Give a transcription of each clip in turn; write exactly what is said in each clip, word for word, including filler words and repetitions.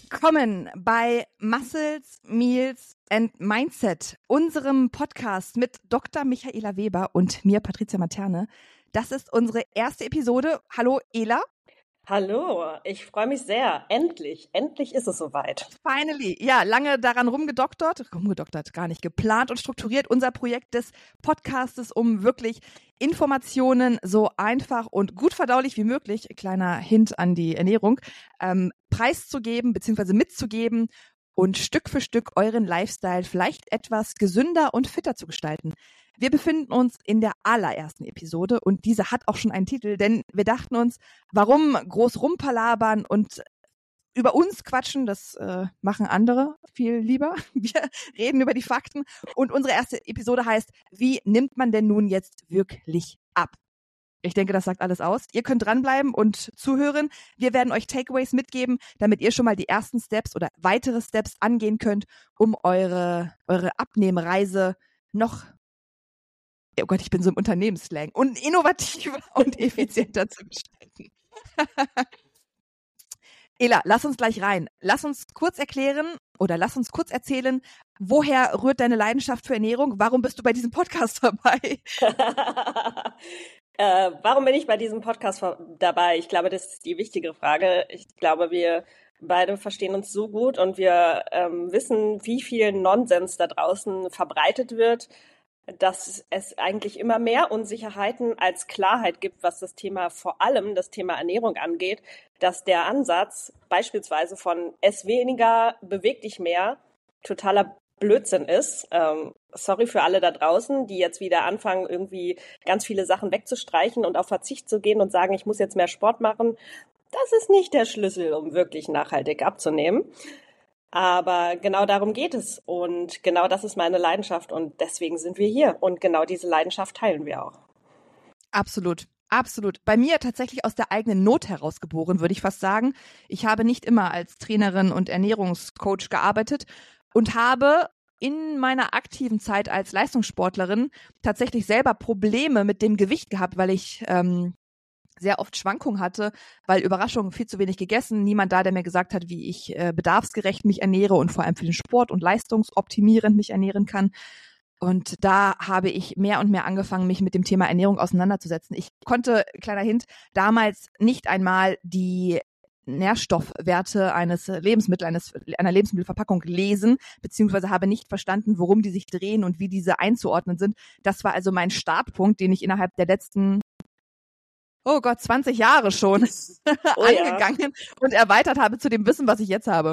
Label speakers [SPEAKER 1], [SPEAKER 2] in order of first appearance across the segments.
[SPEAKER 1] Willkommen bei Muscles, Meals and Mindset, unserem Podcast mit Doktor Michaela Weber und mir, Patricia Materne. Das ist unsere erste Episode. Hallo, Ela.
[SPEAKER 2] Hallo, ich freue mich sehr. Endlich, endlich ist es soweit.
[SPEAKER 1] Finally. Ja, lange daran rumgedoktert, rumgedoktert, gar nicht geplant und strukturiert. Unser Projekt des Podcastes, um wirklich Informationen so einfach und gut verdaulich wie möglich, kleiner Hint an die Ernährung, ähm, preiszugeben bzw. mitzugeben und Stück für Stück euren Lifestyle vielleicht etwas gesünder und fitter zu gestalten. Wir befinden uns in der allerersten Episode und diese hat auch schon einen Titel, denn wir dachten uns, warum groß rumpalabern und über uns quatschen, das äh, machen andere viel lieber. Wir reden über die Fakten und unsere erste Episode heißt, wie nimmt man denn nun jetzt wirklich ab? Ich denke, das sagt alles aus. Ihr könnt dranbleiben und zuhören. Wir werden euch Takeaways mitgeben, damit ihr schon mal die ersten Steps oder weitere Steps angehen könnt, um eure, eure Abnehmreise noch, oh Gott, ich bin so im Unternehmensslang, und innovativer und effizienter zu gestalten. Ela, lass uns gleich rein. Lass uns kurz erklären oder lass uns kurz erzählen, woher rührt deine Leidenschaft für Ernährung? Warum bist du bei diesem Podcast dabei?
[SPEAKER 2] äh, warum bin ich bei diesem Podcast dabei? Ich glaube, das ist die wichtige Frage. Ich glaube, wir beide verstehen uns so gut und wir ähm, wissen, wie viel Nonsens da draußen verbreitet wird, dass es eigentlich immer mehr Unsicherheiten als Klarheit gibt, was das Thema, vor allem das Thema Ernährung angeht, dass der Ansatz beispielsweise von ess weniger, beweg dich mehr totaler Blödsinn ist. Ähm, sorry für alle da draußen, die jetzt wieder anfangen, irgendwie ganz viele Sachen wegzustreichen und auf Verzicht zu gehen und sagen, ich muss jetzt mehr Sport machen. Das ist nicht der Schlüssel, um wirklich nachhaltig abzunehmen. Aber genau darum geht es und genau das ist meine Leidenschaft und deswegen sind wir hier und genau diese Leidenschaft teilen wir auch.
[SPEAKER 1] Absolut, absolut. Bei mir tatsächlich aus der eigenen Not herausgeboren, würde ich fast sagen. Ich habe nicht immer als Trainerin und Ernährungscoach gearbeitet und habe in meiner aktiven Zeit als Leistungssportlerin tatsächlich selber Probleme mit dem Gewicht gehabt, weil ich ähm, sehr oft Schwankungen hatte, weil Überraschung, viel zu wenig gegessen, niemand da, der mir gesagt hat, wie ich äh, bedarfsgerecht mich ernähre und vor allem für den Sport und leistungsoptimierend mich ernähren kann. Und da habe ich mehr und mehr angefangen, mich mit dem Thema Ernährung auseinanderzusetzen. Ich konnte, kleiner Hint, damals nicht einmal die Nährstoffwerte eines Lebensmittels, eines, einer Lebensmittelverpackung lesen, beziehungsweise habe nicht verstanden, worum die sich drehen und wie diese einzuordnen sind. Das war also mein Startpunkt, den ich innerhalb der letzten oh Gott, zwanzig Jahre schon oh, angegangen ja. und erweitert habe zu dem Wissen, was ich jetzt habe.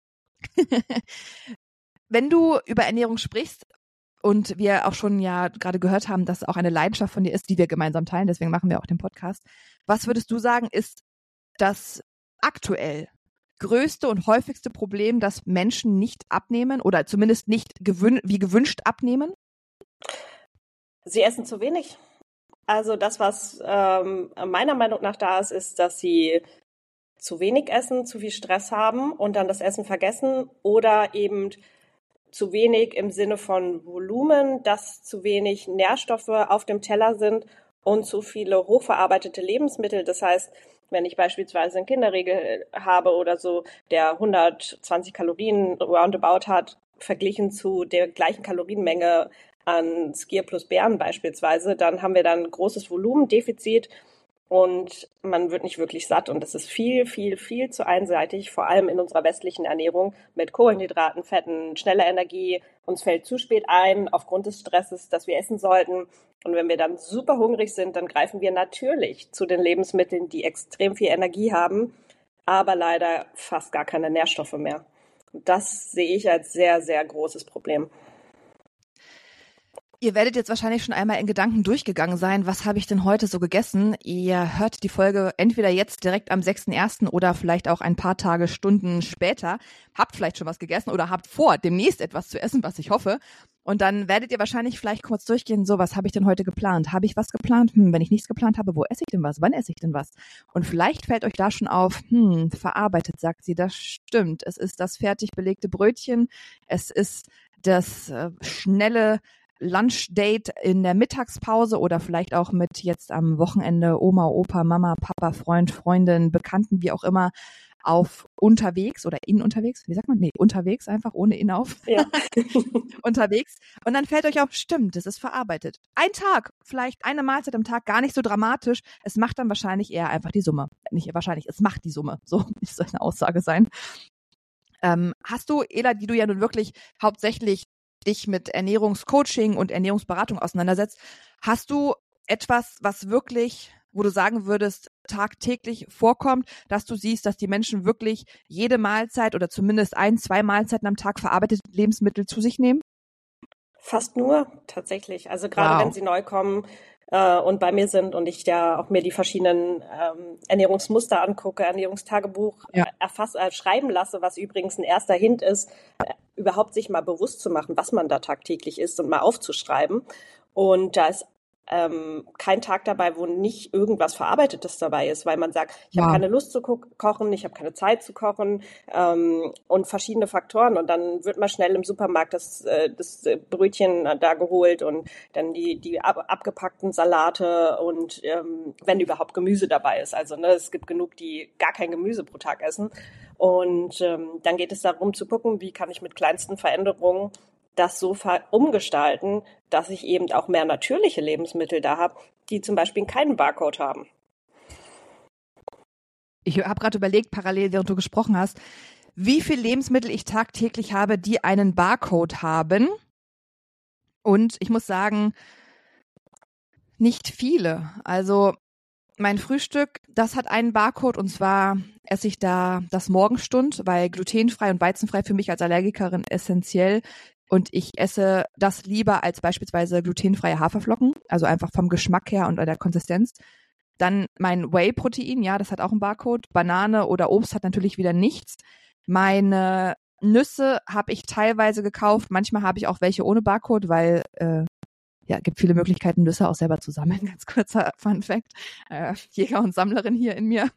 [SPEAKER 1] Wenn du über Ernährung sprichst und wir auch schon ja gerade gehört haben, dass auch eine Leidenschaft von dir ist, die wir gemeinsam teilen, deswegen machen wir auch den Podcast. Was würdest du sagen, ist das aktuell größte und häufigste Problem, dass Menschen nicht abnehmen oder zumindest nicht gewün- wie gewünscht abnehmen?
[SPEAKER 2] Sie essen zu wenig. Also das, was ähm, meiner Meinung nach da ist, ist, dass sie zu wenig essen, zu viel Stress haben und dann das Essen vergessen oder eben zu wenig im Sinne von Volumen, dass zu wenig Nährstoffe auf dem Teller sind und zu viele hochverarbeitete Lebensmittel. Das heißt, wenn ich beispielsweise einen Kinderriegel habe oder so, der hundertzwanzig Kalorien roundabout hat, verglichen zu der gleichen Kalorienmenge an Skier plus Bären beispielsweise, dann haben wir dann ein großes Volumendefizit und man wird nicht wirklich satt. Und das ist viel, viel, viel zu einseitig, vor allem in unserer westlichen Ernährung mit Kohlenhydraten, Fetten, schneller Energie. Uns fällt zu spät ein, aufgrund des Stresses, dass wir essen sollten. Und wenn wir dann super hungrig sind, dann greifen wir natürlich zu den Lebensmitteln, die extrem viel Energie haben, aber leider fast gar keine Nährstoffe mehr. Und das sehe ich als sehr, sehr großes Problem.
[SPEAKER 1] Ihr werdet jetzt wahrscheinlich schon einmal in Gedanken durchgegangen sein, was habe ich denn heute so gegessen? Ihr hört die Folge entweder jetzt direkt am sechsten ersten oder vielleicht auch ein paar Tage, Stunden später. Habt vielleicht schon was gegessen oder habt vor, demnächst etwas zu essen, was ich hoffe. Und dann werdet ihr wahrscheinlich vielleicht kurz durchgehen, so, was habe ich denn heute geplant? Habe ich was geplant? Hm, wenn ich nichts geplant habe, wo esse ich denn was? Wann esse ich denn was? Und vielleicht fällt euch da schon auf, hm, verarbeitet, sagt sie, das stimmt. Es ist das fertig belegte Brötchen, es ist das äh, schnelle Lunchdate in der Mittagspause oder vielleicht auch mit jetzt am Wochenende Oma, Opa, Mama, Papa, Freund, Freundin, Bekannten, wie auch immer, auf unterwegs oder in unterwegs, wie sagt man? Nee, unterwegs, einfach ohne in auf.
[SPEAKER 2] Ja.
[SPEAKER 1] unterwegs. Und dann fällt euch auf, stimmt, das ist verarbeitet. Ein Tag, vielleicht eine Mahlzeit am Tag, gar nicht so dramatisch. Es macht dann wahrscheinlich eher einfach die Summe. Nicht wahrscheinlich, es macht die Summe. So soll eine Aussage sein. Ähm, hast du, Ela, die du ja nun wirklich hauptsächlich dich mit Ernährungscoaching und Ernährungsberatung auseinandersetzt, hast du etwas, was wirklich, wo du sagen würdest, tagtäglich vorkommt, dass du siehst, dass die Menschen wirklich jede Mahlzeit oder zumindest ein, zwei Mahlzeiten am Tag verarbeitete Lebensmittel zu sich nehmen?
[SPEAKER 2] Fast nur, tatsächlich. Also gerade
[SPEAKER 1] Wow.
[SPEAKER 2] wenn sie neu kommen äh, und bei mir sind und ich ja auch mir die verschiedenen ähm, Ernährungsmuster angucke, Ernährungstagebuch
[SPEAKER 1] Ja.
[SPEAKER 2] erfass, äh, schreiben lasse, was übrigens ein erster Hint ist, äh, überhaupt sich mal bewusst zu machen, was man da tagtäglich isst und mal aufzuschreiben. Und da ist ähm, kein Tag dabei, wo nicht irgendwas Verarbeitetes dabei ist, weil man sagt, ich
[SPEAKER 1] Wow.
[SPEAKER 2] habe keine Lust zu ko- kochen, ich habe keine Zeit zu kochen ähm, und verschiedene Faktoren. Und dann wird mal schnell im Supermarkt das, äh, das Brötchen da geholt und dann die, die ab, abgepackten Salate und ähm, wenn überhaupt Gemüse dabei ist. Also ne, es gibt genug, die gar kein Gemüse pro Tag essen. Und ähm, dann geht es darum zu gucken, wie kann ich mit kleinsten Veränderungen das so umgestalten, dass ich eben auch mehr natürliche Lebensmittel da habe, die zum Beispiel keinen Barcode haben.
[SPEAKER 1] Ich habe gerade überlegt, parallel, während du gesprochen hast, wie viele Lebensmittel ich tagtäglich habe, die einen Barcode haben. Und ich muss sagen, nicht viele. Also mein Frühstück, das hat einen Barcode und zwar esse ich da das Morgenstund, weil glutenfrei und weizenfrei für mich als Allergikerin essentiell. Und ich esse das lieber als beispielsweise glutenfreie Haferflocken, also einfach vom Geschmack her und der Konsistenz. Dann mein Whey-Protein, ja, das hat auch einen Barcode. Banane oder Obst hat natürlich wieder nichts. Meine Nüsse habe ich teilweise gekauft. Manchmal habe ich auch welche ohne Barcode, weil äh, ja, gibt viele Möglichkeiten, Nüsse auch selber zu sammeln. Ganz kurzer Fun-Fact. Äh, Jäger und Sammlerin hier in mir.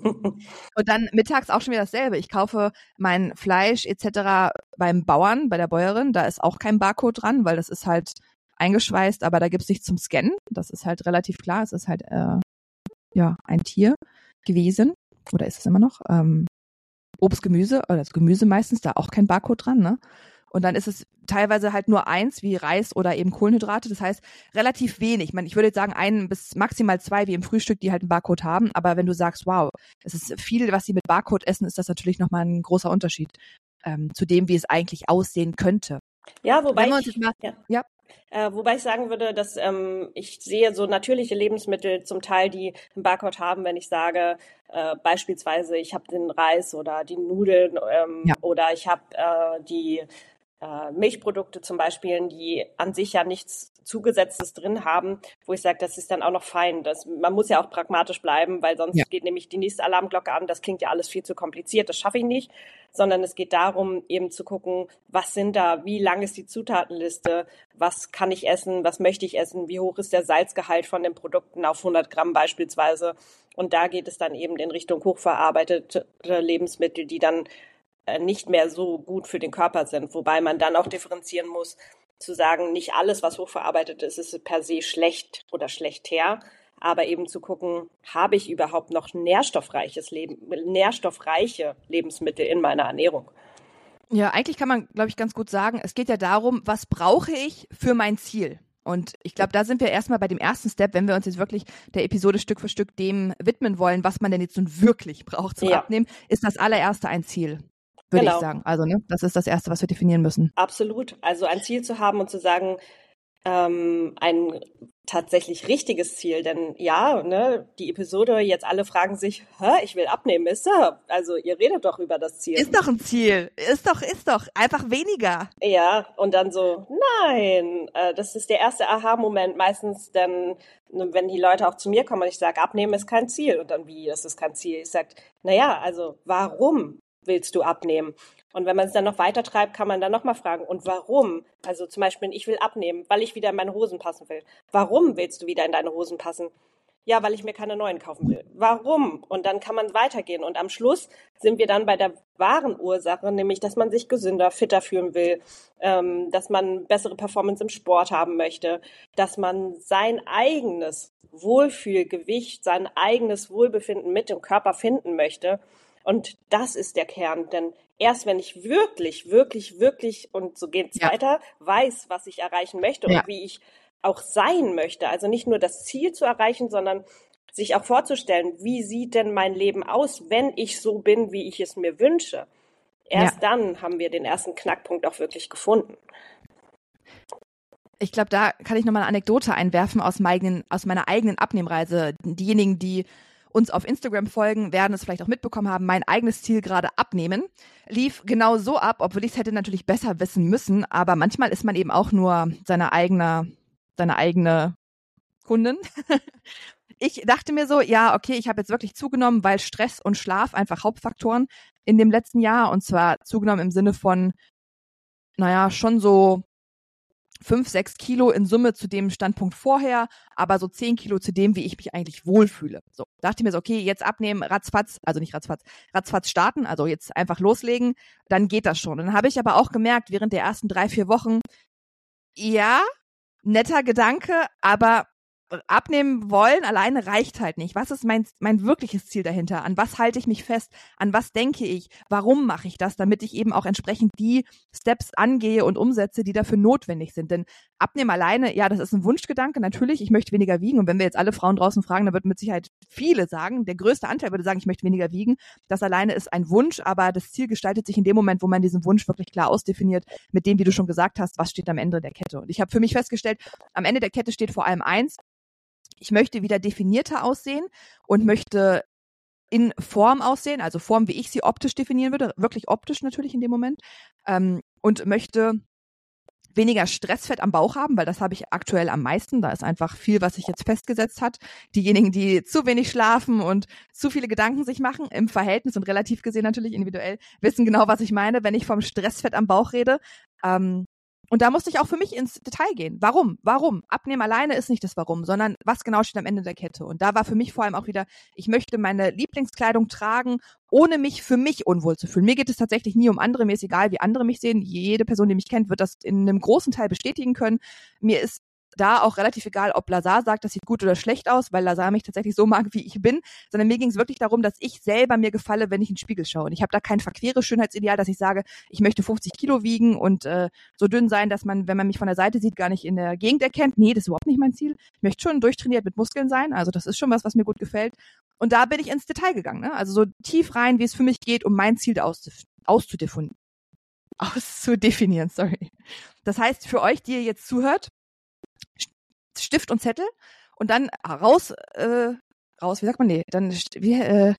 [SPEAKER 1] Und dann mittags auch schon wieder dasselbe. Ich kaufe mein Fleisch et cetera beim Bauern, bei der Bäuerin. Da ist auch kein Barcode dran, weil das ist halt eingeschweißt, aber da gibt's nichts zum Scannen. Das ist halt relativ klar. Es ist halt äh, ja ein Tier gewesen. Oder ist es immer noch? Ähm, Obst, Gemüse, oder das Gemüse meistens, da auch kein Barcode dran, ne? Und dann ist es teilweise halt nur eins, wie Reis oder eben Kohlenhydrate. Das heißt, relativ wenig. Ich meine, ich würde jetzt sagen, ein bis maximal zwei, wie im Frühstück, die halt einen Barcode haben. Aber wenn du sagst, wow, es ist viel, was sie mit Barcode essen, ist das natürlich nochmal ein großer Unterschied ähm, zu dem, wie es eigentlich aussehen könnte.
[SPEAKER 2] Ja, wobei
[SPEAKER 1] Wenn wir uns
[SPEAKER 2] ich,
[SPEAKER 1] jetzt mal,
[SPEAKER 2] ja.
[SPEAKER 1] ja.
[SPEAKER 2] Äh, wobei ich sagen würde, dass ähm, ich sehe so natürliche Lebensmittel zum Teil, die einen Barcode haben, wenn ich sage, äh, beispielsweise, ich habe den Reis oder die Nudeln ähm,
[SPEAKER 1] Ja.
[SPEAKER 2] oder ich habe äh, die äh, Milchprodukte zum Beispiel, die an sich ja nichts Zugesetztes drin haben, wo ich sage, das ist dann auch noch fein. Das, man muss ja auch pragmatisch bleiben, weil sonst
[SPEAKER 1] Ja.
[SPEAKER 2] geht nämlich die nächste Alarmglocke an. Das klingt ja alles viel zu kompliziert, das schaffe ich nicht. Sondern es geht darum, eben zu gucken, was sind da, wie lang ist die Zutatenliste, was kann ich essen, was möchte ich essen, wie hoch ist der Salzgehalt von den Produkten auf hundert Gramm beispielsweise. Und da geht es dann eben in Richtung hochverarbeitete Lebensmittel, die dann nicht mehr so gut für den Körper sind, wobei man dann auch differenzieren muss, zu sagen, nicht alles, was hochverarbeitet ist, ist per se schlecht oder schlechter, aber eben zu gucken, habe ich überhaupt noch nährstoffreiches Leben, nährstoffreiche Lebensmittel in meiner Ernährung?
[SPEAKER 1] Ja, eigentlich kann man, glaube ich, ganz gut sagen, es geht ja darum, was brauche ich für mein Ziel? Und ich glaube, da sind wir erstmal bei dem ersten Step, wenn wir uns jetzt wirklich der Episode Stück für Stück dem widmen wollen, was man denn jetzt nun wirklich braucht zum
[SPEAKER 2] Ja.
[SPEAKER 1] Abnehmen, ist das allererste ein Ziel. Würde
[SPEAKER 2] Genau.
[SPEAKER 1] ich sagen. Also, ne, das ist das Erste, was wir definieren müssen.
[SPEAKER 2] Absolut. Also ein Ziel zu haben und zu sagen, ähm, ein tatsächlich richtiges Ziel. Denn ja, ne, die Episode, jetzt alle fragen sich, hä, ich will abnehmen, ist ja, also ihr redet doch über das Ziel.
[SPEAKER 1] Ist doch ein Ziel. Ist doch, ist doch. Einfach weniger.
[SPEAKER 2] Ja, und dann so, nein, äh, das ist der erste Aha-Moment meistens, dann, wenn die Leute auch zu mir kommen und ich sage, abnehmen ist kein Ziel. Und dann, wie, das ist kein Ziel? Ich sage, naja, also warum willst du abnehmen? Und wenn man es dann noch weiter treibt, kann man dann nochmal fragen, und warum? Also zum Beispiel, ich will abnehmen, weil ich wieder in meine Hosen passen will. Warum willst du wieder in deine Hosen passen? Ja, weil ich mir keine neuen kaufen will. Warum? Und dann kann man weitergehen. Und am Schluss sind wir dann bei der wahren Ursache, nämlich, dass man sich gesünder, fitter fühlen will, ähm, dass man bessere Performance im Sport haben möchte, dass man sein eigenes Wohlfühlgewicht, sein eigenes Wohlbefinden mit dem Körper finden möchte. Und das ist der Kern, denn erst wenn ich wirklich, wirklich, wirklich, und so geht's
[SPEAKER 1] Ja.
[SPEAKER 2] weiter, weiß, was ich erreichen möchte
[SPEAKER 1] Ja.
[SPEAKER 2] und wie ich auch sein möchte, also nicht nur das Ziel zu erreichen, sondern sich auch vorzustellen, wie sieht denn mein Leben aus, wenn ich so bin, wie ich es mir wünsche. Erst
[SPEAKER 1] Ja.
[SPEAKER 2] dann haben wir den ersten Knackpunkt auch wirklich gefunden.
[SPEAKER 1] Ich glaube, da kann ich nochmal eine Anekdote einwerfen aus, meinen, aus meiner eigenen Abnehmreise. Diejenigen, die uns auf Instagram folgen, werden es vielleicht auch mitbekommen haben, mein eigenes Ziel gerade abnehmen, lief genau so ab, obwohl ich es hätte natürlich besser wissen müssen, aber manchmal ist man eben auch nur seine eigene, seine eigene Kundin. Ich dachte mir so, ja, okay, ich habe jetzt wirklich zugenommen, weil Stress und Schlaf einfach Hauptfaktoren in dem letzten Jahr, und zwar zugenommen im Sinne von, naja, schon so fünf, sechs Kilo in Summe zu dem Standpunkt vorher, aber so zehn Kilo zu dem, wie ich mich eigentlich wohlfühle. So, dachte ich mir so, okay, jetzt abnehmen, ratzfatz, also nicht ratzfatz, ratzfatz starten, also jetzt einfach loslegen, dann geht das schon. Dann habe ich aber auch gemerkt, während der ersten drei, vier Wochen, ja, netter Gedanke, aber abnehmen wollen alleine reicht halt nicht. Was ist mein, mein wirkliches Ziel dahinter? An was halte ich mich fest? An was denke ich? Warum mache ich das? Damit ich eben auch entsprechend die Steps angehe und umsetze, die dafür notwendig sind. Denn abnehmen alleine, ja, das ist ein Wunschgedanke. Natürlich, ich möchte weniger wiegen. Und wenn wir jetzt alle Frauen draußen fragen, dann wird mit Sicherheit viele sagen, der größte Anteil würde sagen, ich möchte weniger wiegen. Das alleine ist ein Wunsch, aber das Ziel gestaltet sich in dem Moment, wo man diesen Wunsch wirklich klar ausdefiniert, mit dem, wie du schon gesagt hast, was steht am Ende der Kette. Und ich habe für mich festgestellt, am Ende der Kette steht vor allem eins: Ich möchte wieder definierter aussehen und möchte in Form aussehen, also Form, wie ich sie optisch definieren würde, wirklich optisch natürlich in dem Moment, ähm, und möchte weniger Stressfett am Bauch haben, weil das habe ich aktuell am meisten. Da ist einfach viel, was sich jetzt festgesetzt hat. Diejenigen, die zu wenig schlafen und zu viele Gedanken sich machen, im Verhältnis und relativ gesehen natürlich individuell, wissen genau, was ich meine, wenn ich vom Stressfett am Bauch rede. Ähm, Und da musste ich auch für mich ins Detail gehen. Warum? Warum? Abnehmen alleine ist nicht das Warum, sondern was genau steht am Ende der Kette. Und da war für mich vor allem auch wieder, ich möchte meine Lieblingskleidung tragen, ohne mich für mich unwohl zu fühlen. Mir geht es tatsächlich nie um andere. Mir ist egal, wie andere mich sehen. Jede Person, die mich kennt, wird das in einem großen Teil bestätigen können. Mir ist da auch relativ egal, ob Lazar sagt, das sieht gut oder schlecht aus, weil Lazar mich tatsächlich so mag, wie ich bin, sondern mir ging es wirklich darum, dass ich selber mir gefalle, wenn ich in den Spiegel schaue. Und ich habe da kein verqueres Schönheitsideal, dass ich sage, ich möchte fünfzig Kilo wiegen und äh, so dünn sein, dass man, wenn man mich von der Seite sieht, gar nicht in der Gegend erkennt. Nee, das ist überhaupt nicht mein Ziel. Ich möchte schon durchtrainiert mit Muskeln sein, also das ist schon was, was mir gut gefällt. Und da bin ich ins Detail gegangen, ne? Also so tief rein, wie es für mich geht, um mein Ziel auszudef- auszudefinieren. Auszudefinieren, sorry. Das heißt, für euch, die ihr jetzt zuhört, Stift und Zettel und dann raus, äh, raus, wie sagt man, nee, dann, wie, äh,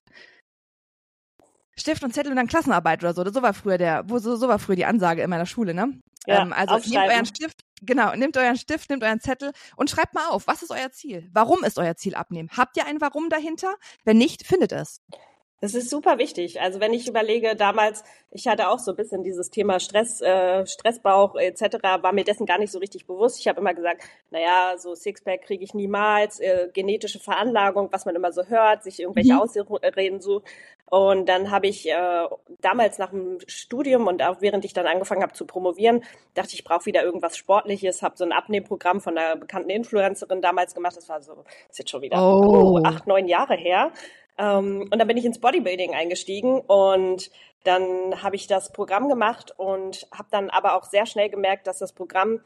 [SPEAKER 1] Stift und Zettel und dann Klassenarbeit oder so. So war früher der, wo so, so war früher die Ansage in meiner Schule, ne?
[SPEAKER 2] Ja,
[SPEAKER 1] ähm, also nehmt euren Stift, genau, nehmt euren Stift, nehmt euren Zettel und schreibt mal auf, was ist euer Ziel? Warum ist euer Ziel abnehmen? Habt ihr ein Warum dahinter? Wenn nicht, findet es.
[SPEAKER 2] Das ist super wichtig. Also wenn ich überlege, damals, ich hatte auch so ein bisschen dieses Thema Stress, äh, Stressbauch et cetera, war mir dessen gar nicht so richtig bewusst. Ich habe immer gesagt, naja, so Sixpack kriege ich niemals, äh, genetische Veranlagung, was man immer so hört, sich irgendwelche mhm. Ausreden so. Und dann habe ich äh, damals nach dem Studium und auch während ich dann angefangen habe zu promovieren, dachte ich, ich brauche wieder irgendwas Sportliches, habe so ein Abnehmprogramm von einer bekannten Influencerin damals gemacht. Das war so, das ist jetzt schon wieder
[SPEAKER 1] oh.
[SPEAKER 2] Oh, acht, neun Jahre her. Um, und dann bin ich ins Bodybuilding eingestiegen und dann habe ich das Programm gemacht und habe dann aber auch sehr schnell gemerkt, dass das Programm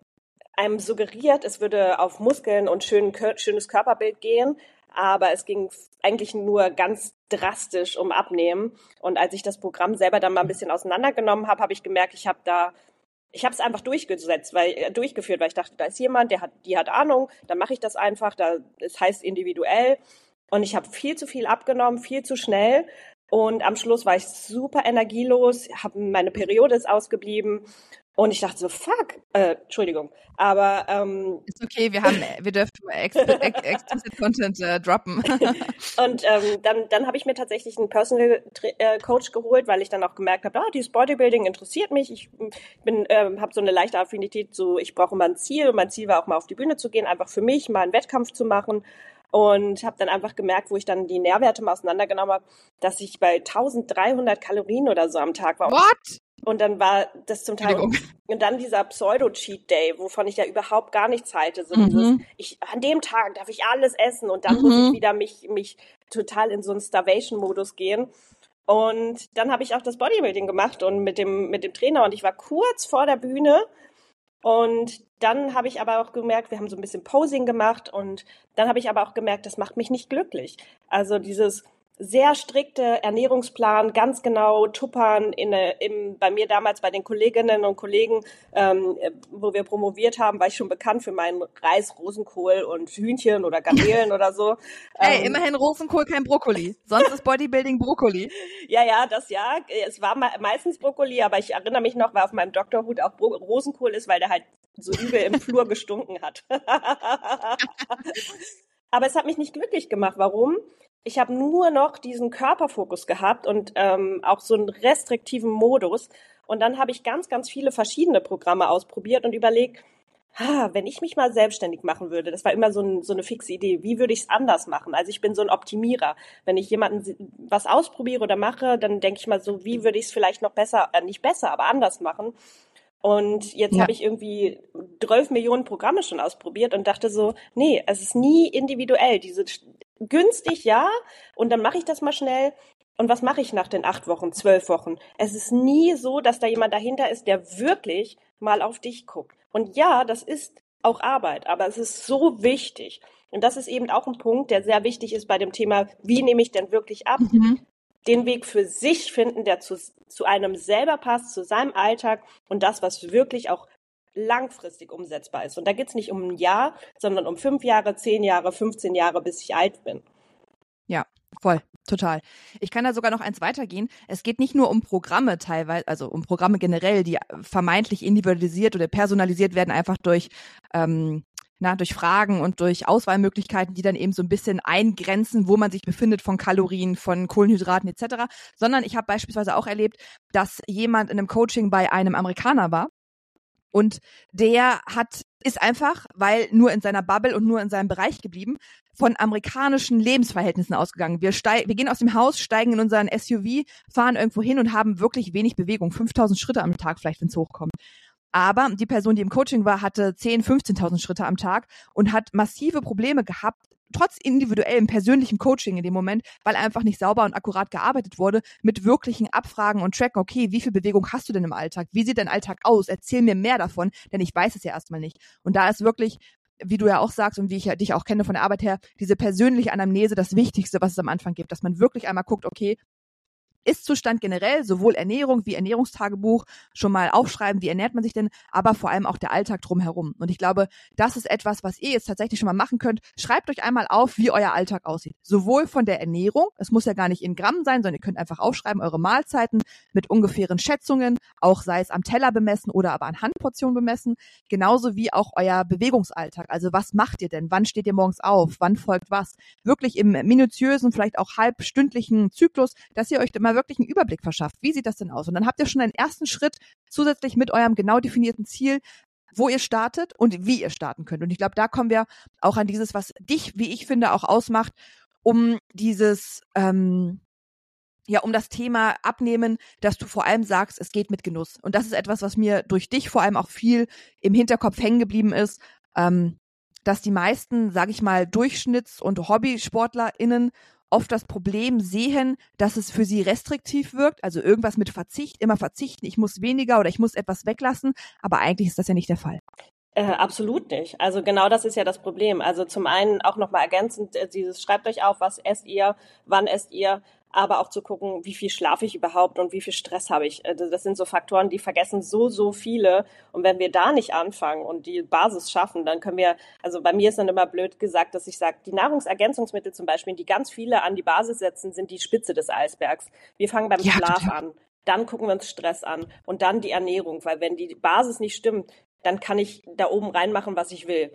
[SPEAKER 2] einem suggeriert, es würde auf Muskeln und schön, schönes Körperbild gehen, aber es ging eigentlich nur ganz drastisch um Abnehmen. Und als ich das Programm selber dann mal ein bisschen auseinandergenommen habe, habe ich gemerkt, ich habe da Ich habe es einfach durchgesetzt, weil äh, durchgeführt, weil ich dachte, da ist jemand, der hat, die hat Ahnung, dann mache ich das einfach, da, es heißt individuell. Und ich habe viel zu viel abgenommen, viel zu schnell. Und am Schluss war ich super energielos, hab, meine Periode ist ausgeblieben. Und ich dachte so, fuck, äh, Entschuldigung, aber ähm,
[SPEAKER 1] ist okay, wir haben, wir dürfen explicit ex, explicit Content äh, droppen.
[SPEAKER 2] Und ähm, dann, dann habe ich mir tatsächlich einen Personal äh, Coach geholt, weil ich dann auch gemerkt habe, ah, dieses Bodybuilding interessiert mich. Ich bin, äh, habe so eine leichte Affinität, so ich brauche mal ein Ziel. Und mein Ziel war auch mal auf die Bühne zu gehen, einfach für mich mal einen Wettkampf zu machen. Und habe dann einfach gemerkt, wo ich dann die Nährwerte mal auseinandergenommen habe, dass ich bei eintausenddreihundert Kalorien oder so am Tag war.
[SPEAKER 1] What?
[SPEAKER 2] Und dann war das zum Teil, und dann dieser Pseudo-Cheat-Day, wovon ich ja überhaupt gar nichts halte. So
[SPEAKER 1] mhm.
[SPEAKER 2] dieses, ich, an dem Tag darf ich alles essen und dann
[SPEAKER 1] mhm.
[SPEAKER 2] muss ich wieder mich, mich total in so einen Starvation-Modus gehen. Und dann habe ich auch das Bodybuilding gemacht und mit dem, mit dem Trainer und ich war kurz vor der Bühne. Und dann habe ich aber auch gemerkt, wir haben so ein bisschen Posing gemacht und dann habe ich aber auch gemerkt, das macht mich nicht glücklich. Also dieses sehr strikte Ernährungsplan, ganz genau tuppern in, in, bei mir damals bei den Kolleginnen und Kollegen, ähm, wo wir promoviert haben, war ich schon bekannt für meinen Reis, Rosenkohl und Hühnchen oder Garnelen oder so.
[SPEAKER 1] Ey,
[SPEAKER 2] ähm,
[SPEAKER 1] immerhin Rosenkohl, kein Brokkoli. Sonst ist Bodybuilding Brokkoli.
[SPEAKER 2] Ja, ja, das ja. Es war me- meistens Brokkoli, aber ich erinnere mich noch, weil auf meinem Doktorhut auch Bro- Rosenkohl ist, weil der halt so übel im Flur gestunken hat. Aber es hat mich nicht glücklich gemacht. Warum? Ich habe nur noch diesen Körperfokus gehabt und ähm, auch so einen restriktiven Modus. Und dann habe ich ganz, ganz viele verschiedene Programme ausprobiert und überlegt, ah, wenn ich mich mal selbstständig machen würde, das war immer so, ein, so eine fixe Idee, wie würde ich es anders machen? Also ich bin so ein Optimierer. Wenn ich jemanden was ausprobiere oder mache, dann denke ich mal so, wie würde ich es vielleicht noch besser, äh, nicht besser, aber anders machen? Und jetzt
[SPEAKER 1] Ja.
[SPEAKER 2] habe ich irgendwie zwölf Millionen Programme schon ausprobiert und dachte so, nee, es ist nie individuell. Diese günstig, ja, und dann mache ich das mal schnell. Und was mache ich nach den acht Wochen, zwölf Wochen? Es ist nie so, dass da jemand dahinter ist, der wirklich mal auf dich guckt. Und ja, das ist auch Arbeit, aber es ist so wichtig. Und das ist eben auch ein Punkt, der sehr wichtig ist bei dem Thema, wie nehme ich denn wirklich ab?
[SPEAKER 1] Mhm.
[SPEAKER 2] Den Weg für sich finden, der zu, zu einem selber passt, zu seinem Alltag und das, was wirklich auch langfristig umsetzbar ist. Und da geht es nicht um ein Jahr, sondern um fünf Jahre, zehn Jahre, fünfzehn Jahre, bis ich alt bin.
[SPEAKER 1] Ja, voll, total. Ich kann da sogar noch eins weitergehen. Es geht nicht nur um Programme teilweise, also um Programme generell, die vermeintlich individualisiert oder personalisiert werden, einfach durch ähm, na, durch Fragen und durch Auswahlmöglichkeiten, die dann eben so ein bisschen eingrenzen, wo man sich befindet von Kalorien, von Kohlenhydraten et cetera. Sondern ich habe beispielsweise auch erlebt, dass jemand in einem Coaching bei einem Amerikaner war und der hat ist einfach, weil nur in seiner Bubble und nur in seinem Bereich geblieben, von amerikanischen Lebensverhältnissen ausgegangen. Wir, steig, wir gehen aus dem Haus, steigen in unseren S U V, fahren irgendwo hin und haben wirklich wenig Bewegung, fünftausend Schritte am Tag vielleicht, wenn es hochkommt. Aber die Person, die im Coaching war, hatte zehntausend, fünfzehntausend Schritte am Tag und hat massive Probleme gehabt, trotz individuellem persönlichem Coaching in dem Moment, weil einfach nicht sauber und akkurat gearbeitet wurde, mit wirklichen Abfragen und Tracken, okay, wie viel Bewegung hast du denn im Alltag? Wie sieht dein Alltag aus? Erzähl mir mehr davon, denn ich weiß es ja erstmal nicht. Und da ist wirklich, wie du ja auch sagst und wie ich ja dich auch kenne von der Arbeit her, diese persönliche Anamnese das Wichtigste, was es am Anfang gibt, dass man wirklich einmal guckt, okay, Ist-Zustand generell, sowohl Ernährung wie Ernährungstagebuch, schon mal aufschreiben, wie ernährt man sich denn, aber vor allem auch der Alltag drumherum. Und ich glaube, das ist etwas, was ihr jetzt tatsächlich schon mal machen könnt. Schreibt euch einmal auf, wie euer Alltag aussieht. Sowohl von der Ernährung, es muss ja gar nicht in Gramm sein, sondern ihr könnt einfach aufschreiben, eure Mahlzeiten mit ungefähren Schätzungen, auch sei es am Teller bemessen oder aber an Handportionen bemessen, genauso wie auch euer Bewegungsalltag. Also was macht ihr denn? Wann steht ihr morgens auf? Wann folgt was? Wirklich im minutiösen, vielleicht auch halbstündlichen Zyklus, dass ihr euch mal wirklich einen Überblick verschafft. Wie sieht das denn aus? Und dann habt ihr schon einen ersten Schritt zusätzlich mit eurem genau definierten Ziel, wo ihr startet und wie ihr starten könnt. Und ich glaube, da kommen wir auch an dieses, was dich, wie ich finde, auch ausmacht, um dieses, ähm, ja, um das Thema Abnehmen, dass du vor allem sagst, es geht mit Genuss. Und das ist etwas, was mir durch dich vor allem auch viel im Hinterkopf hängen geblieben ist, ähm, dass die meisten, sage ich mal, Durchschnitts- und HobbysportlerInnen oft das Problem sehen, dass es für sie restriktiv wirkt, also irgendwas mit Verzicht, immer verzichten, ich muss weniger oder ich muss etwas weglassen, aber eigentlich ist das ja nicht der Fall.
[SPEAKER 2] Äh, absolut nicht. Also genau das ist ja das Problem. Also zum einen auch nochmal ergänzend, äh, dieses schreibt euch auf, was esst ihr, wann esst ihr, aber auch zu gucken, wie viel schlafe ich überhaupt und wie viel Stress habe ich. Also das sind so Faktoren, die vergessen so, so viele. Und wenn wir da nicht anfangen und die Basis schaffen, dann können wir, also bei mir ist dann immer blöd gesagt, dass ich sage, die Nahrungsergänzungsmittel zum Beispiel, die ganz viele an die Basis setzen, sind die Spitze des Eisbergs. Wir fangen beim
[SPEAKER 1] Ja,
[SPEAKER 2] Schlaf
[SPEAKER 1] total.
[SPEAKER 2] an. Dann gucken wir uns Stress an und dann die Ernährung, weil wenn die Basis nicht stimmt, dann kann ich da oben reinmachen, was ich will.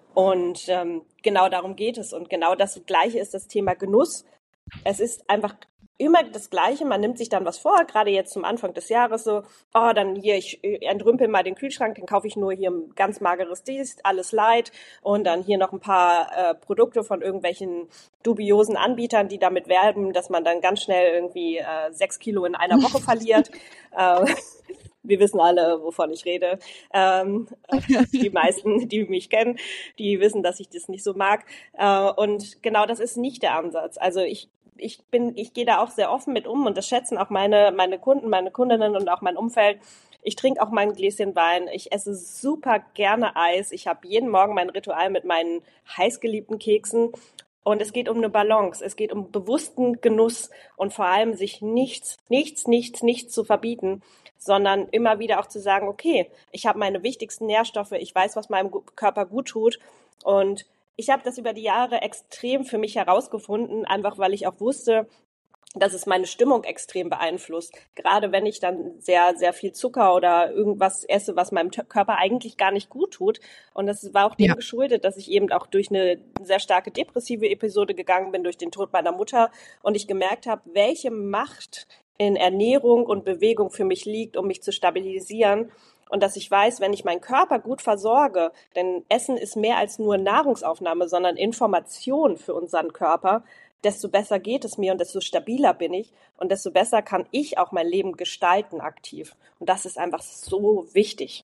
[SPEAKER 2] Und ähm, genau darum geht es. Und genau das Gleiche ist das Thema Genuss. Es ist einfach immer das Gleiche. Man nimmt sich dann was vor, gerade jetzt zum Anfang des Jahres so, oh, dann hier, ich entrümpel mal den Kühlschrank, dann kaufe ich nur hier ein ganz mageres Dies, alles light und dann hier noch ein paar äh, Produkte von irgendwelchen dubiosen Anbietern, die damit werben, dass man dann ganz schnell irgendwie äh, sechs Kilo in einer Woche verliert. äh, Wir wissen alle, wovon ich rede. Ähm, die meisten, die mich kennen, die wissen, dass ich das nicht so mag. Äh, und genau das ist nicht der Ansatz. Also ich ich bin, ich gehe da auch sehr offen mit um und das schätzen auch meine, meine Kunden, meine Kundinnen und auch mein Umfeld. Ich trinke auch mein Gläschen Wein. Ich esse super gerne Eis. Ich habe jeden Morgen mein Ritual mit meinen heißgeliebten Keksen. Und es geht um eine Balance. Es geht um bewussten Genuss und vor allem sich nichts, nichts, nichts, nichts zu verbieten, sondern immer wieder auch zu sagen, okay, ich habe meine wichtigsten Nährstoffe. Ich weiß, was meinem Körper gut tut. Und ich habe das über die Jahre extrem für mich herausgefunden, einfach weil ich auch wusste, dass es meine Stimmung extrem beeinflusst. Gerade wenn ich dann sehr, sehr viel Zucker oder irgendwas esse, was meinem Körper eigentlich gar nicht gut tut. Und das war auch dem ja. geschuldet, dass ich eben auch durch eine sehr starke depressive Episode gegangen bin, durch den Tod meiner Mutter. Und ich gemerkt habe, welche Macht in Ernährung und Bewegung für mich liegt, um mich zu stabilisieren. Und dass ich weiß, wenn ich meinen Körper gut versorge, denn Essen ist mehr als nur Nahrungsaufnahme, sondern Information für unseren Körper, desto besser geht es mir und desto stabiler bin ich und desto besser kann ich auch mein Leben gestalten aktiv. Und das ist einfach so wichtig.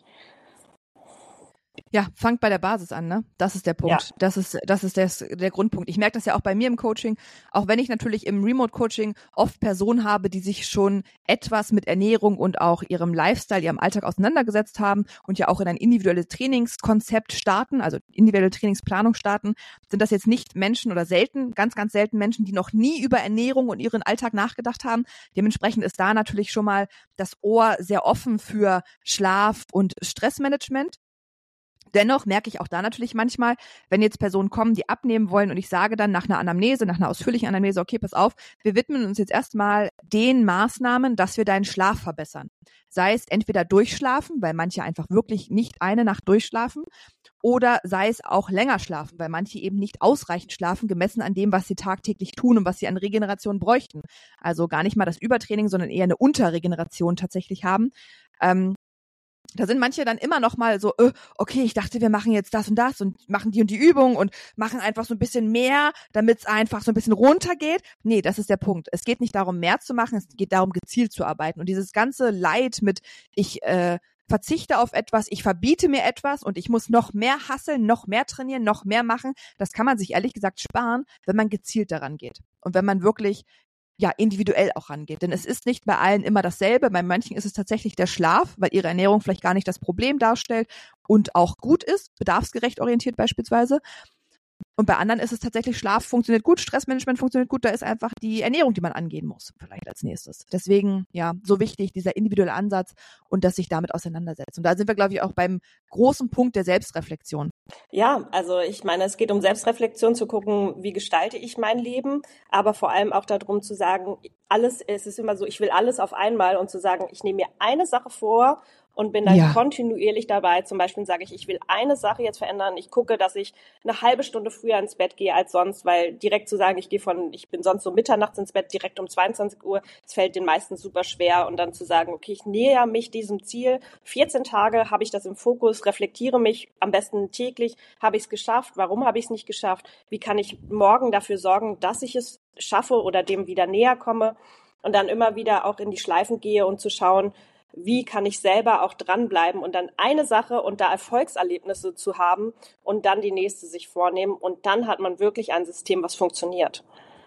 [SPEAKER 1] Ja, fangt bei der Basis an, ne? Das ist der Punkt. Ja. Das ist, das ist der, der Grundpunkt. Ich merke das ja auch bei mir im Coaching, auch wenn ich natürlich im Remote-Coaching oft Personen habe, die sich schon etwas mit Ernährung und auch ihrem Lifestyle, ihrem Alltag auseinandergesetzt haben und ja auch in ein individuelles Trainingskonzept starten, also individuelle Trainingsplanung starten, sind das jetzt nicht Menschen oder selten, ganz, ganz selten Menschen, die noch nie über Ernährung und ihren Alltag nachgedacht haben. Dementsprechend ist da natürlich schon mal das Ohr sehr offen für Schlaf und Stressmanagement. Dennoch merke ich auch da natürlich manchmal, wenn jetzt Personen kommen, die abnehmen wollen und ich sage dann nach einer Anamnese, nach einer ausführlichen Anamnese, okay, pass auf, wir widmen uns jetzt erstmal den Maßnahmen, dass wir deinen Schlaf verbessern. Sei es entweder durchschlafen, weil manche einfach wirklich nicht eine Nacht durchschlafen, oder sei es auch länger schlafen, weil manche eben nicht ausreichend schlafen, gemessen an dem, was sie tagtäglich tun und was sie an Regeneration bräuchten. Also gar nicht mal das Übertraining, sondern eher eine Unterregeneration tatsächlich haben. Ähm, Da sind manche dann immer noch mal so, äh, okay, ich dachte, wir machen jetzt das und das und machen die und die Übung und machen einfach so ein bisschen mehr, damit es einfach so ein bisschen runtergeht. Nee, das ist der Punkt. Es geht nicht darum, mehr zu machen, es geht darum, gezielt zu arbeiten. Und dieses ganze Leid mit, ich äh, verzichte auf etwas, ich verbiete mir etwas und ich muss noch mehr hasseln, noch mehr trainieren, noch mehr machen, das kann man sich ehrlich gesagt sparen, wenn man gezielt daran geht. Und wenn man wirklich ja, individuell auch rangeht. Denn es ist nicht bei allen immer dasselbe. Bei manchen ist es tatsächlich der Schlaf, weil ihre Ernährung vielleicht gar nicht das Problem darstellt und auch gut ist, bedarfsgerecht orientiert beispielsweise. Und bei anderen ist es tatsächlich, Schlaf funktioniert gut, Stressmanagement funktioniert gut, da ist einfach die Ernährung, die man angehen muss, vielleicht als nächstes. Deswegen, ja, so wichtig, dieser individuelle Ansatz und dass sich damit auseinandersetzt. Und da sind wir, glaube ich, auch beim großen Punkt der Selbstreflexion.
[SPEAKER 2] Ja, also ich meine, es geht um Selbstreflexion, zu gucken, wie gestalte ich mein Leben, aber vor allem auch darum zu sagen, alles, es ist immer so, ich will alles auf einmal und zu sagen, ich nehme mir eine Sache vor und bin dann ja. kontinuierlich dabei. Zum Beispiel sage ich, ich will eine Sache jetzt verändern. Ich gucke, dass ich eine halbe Stunde früher ins Bett gehe als sonst, weil direkt zu sagen, ich gehe von, ich bin sonst so mitternachts ins Bett, direkt um zweiundzwanzig Uhr, es fällt den meisten super schwer. Und dann zu sagen, okay, ich näher mich diesem Ziel. vierzehn Tage habe ich das im Fokus, reflektiere mich am besten täglich. Habe ich es geschafft? Warum habe ich es nicht geschafft? Wie kann ich morgen dafür sorgen, dass ich es schaffe oder dem wieder näher komme? Und dann immer wieder auch in die Schleifen gehe und zu schauen, wie kann ich selber auch dranbleiben und dann eine Sache und da Erfolgserlebnisse zu haben und dann die nächste sich vornehmen. Und dann hat man wirklich ein System, was funktioniert.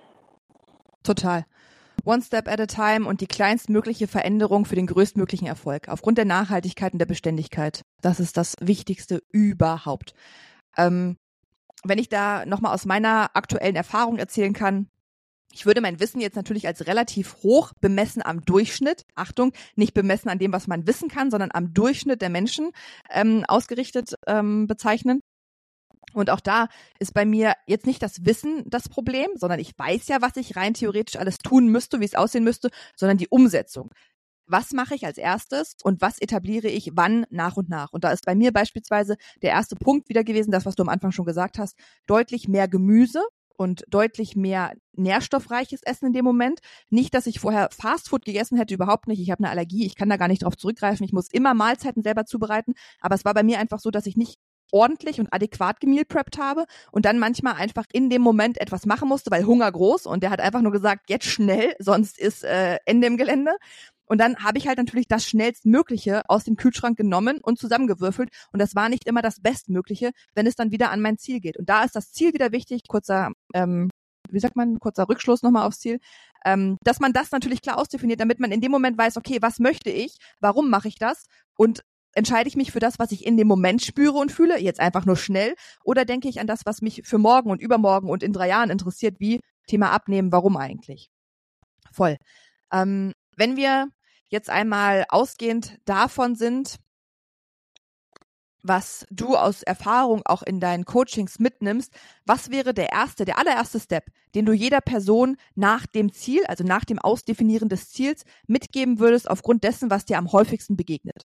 [SPEAKER 1] Total. One step at a time und die kleinstmögliche Veränderung für den größtmöglichen Erfolg. Aufgrund der Nachhaltigkeit und der Beständigkeit. Das ist das Wichtigste überhaupt. Ähm, wenn ich da nochmal aus meiner aktuellen Erfahrung erzählen kann, ich würde mein Wissen jetzt natürlich als relativ hoch bemessen am Durchschnitt, Achtung, nicht bemessen an dem, was man wissen kann, sondern am Durchschnitt der Menschen ähm, ausgerichtet ähm, bezeichnen. Und auch da ist bei mir jetzt nicht das Wissen das Problem, sondern ich weiß ja, was ich rein theoretisch alles tun müsste, wie es aussehen müsste, sondern die Umsetzung. Was mache ich als erstes und was etabliere ich wann nach und nach? Und da ist bei mir beispielsweise der erste Punkt wieder gewesen, das, was du am Anfang schon gesagt hast, deutlich mehr Gemüse und deutlich mehr nährstoffreiches Essen in dem Moment. Nicht, dass ich vorher Fastfood gegessen hätte, überhaupt nicht. Ich habe eine Allergie, ich kann da gar nicht drauf zurückgreifen. Ich muss immer Mahlzeiten selber zubereiten. Aber es war bei mir einfach so, dass ich nicht ordentlich und adäquat gemeal preppt habe und dann manchmal einfach in dem Moment etwas machen musste, weil Hunger groß und der hat einfach nur gesagt, jetzt schnell, sonst ist äh, Ende im Gelände. Und dann habe ich halt natürlich das Schnellstmögliche aus dem Kühlschrank genommen und zusammengewürfelt. Und das war nicht immer das Bestmögliche, wenn es dann wieder an mein Ziel geht. Und da ist das Ziel wieder wichtig. Kurzer ähm, wie sagt man, kurzer Rückschluss nochmal aufs Ziel, ähm, dass man das natürlich klar ausdefiniert, damit man in dem Moment weiß, okay, was möchte ich, warum mache ich das und entscheide ich mich für das, was ich in dem Moment spüre und fühle, jetzt einfach nur schnell, oder denke ich an das, was mich für morgen und übermorgen und in drei Jahren interessiert, wie Thema Abnehmen, warum eigentlich? Voll. Ähm, wenn wir jetzt einmal ausgehend davon sind, was du aus Erfahrung auch in deinen Coachings mitnimmst, was wäre der erste, der allererste Step, den du jeder Person nach dem Ziel, also nach dem Ausdefinieren des Ziels, mitgeben würdest, aufgrund dessen, was dir am häufigsten begegnet?